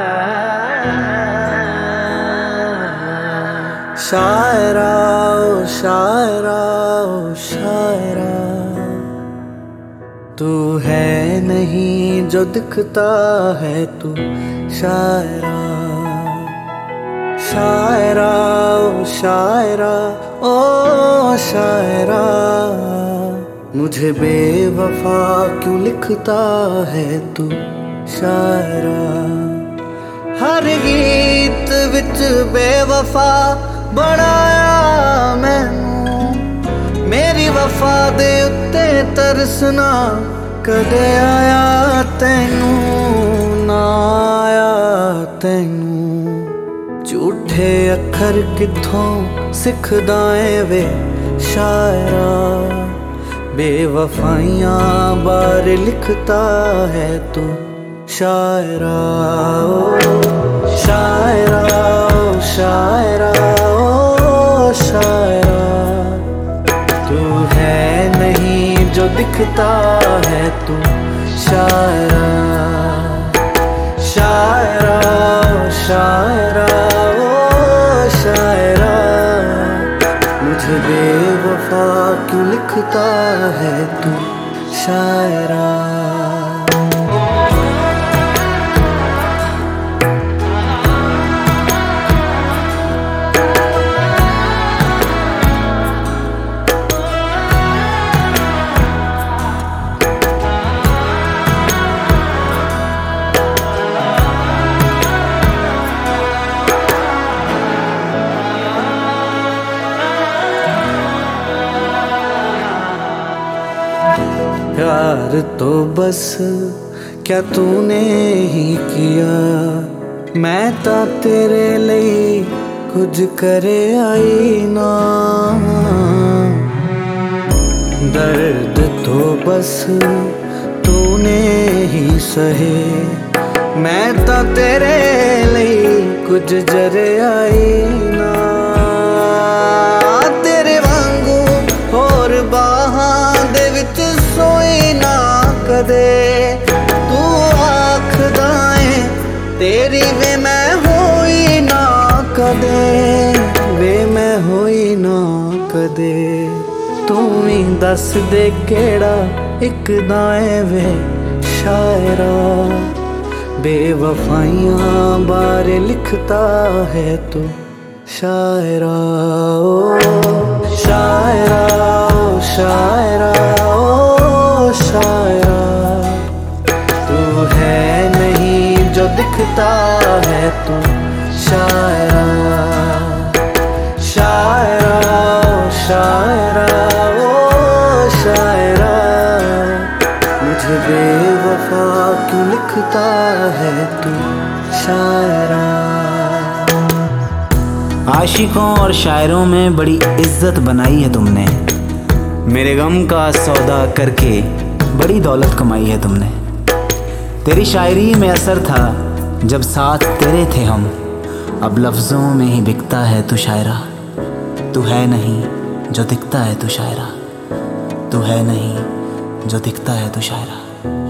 शायरा ओ शायरा ओ शायरा, तू है नहीं जो दिखता है तू शायरा। शायरा ओ शायरा ओ शायरा, मुझे बेवफा क्यों लिखता है तू शायरा। हर गीत विच बेवफा बनाया मैनू, मेरी वफा दे उत्ते तरसना कदे आया तैनू ना आया तैनू। झूठे अखर किथों सिखदा ऐ वे शायरा, बेवफाइयां बार लिखता है तू शायरा। ओ शायरा ओ शायरा ओ शायरा, तू है नहीं जो दिखता है तू शायरा। शायरा ओ शायरा ओ शायरा, मुझे बेवफा क्यों लिखता है तू शायरा। प्यार तो बस क्या तूने ही किया, मैं ता तेरे लिए कुछ करे आई ना। दर्द तो बस तूने ही सहे, मैं ता तेरे लिए कुछ जरे आई ना। तेरे वांगू होर बाहां दे विच सोई ना कदे, तू आखदा ऐ तेरी वे मैं होई ना कदे, वे मैं होई ना कदे। तू ही दस दे केड़ा इक दाए वे शायरा, बेवफाइयां बारे लिखता है तू शायरा। ओ शायरा ओ शायरा ओ शायरा, तू है नहीं जो दिखता है तू शायरा। शायरा ओ शायरा ओ शायरा, मुझे बेवफा क्यों लिखता है तू शायरा। आशिकों और शायरों में बड़ी इज्जत बनाई है तुमने, मेरे गम का सौदा करके बड़ी दौलत कमाई है तुमने। तेरी शायरी में असर था जब साथ तेरे थे हम, अब लफ्ज़ों में ही बिकता है तू शायरा। तू है नहीं जो दिखता है तू शायरा, तू है नहीं जो दिखता है तू शायरा।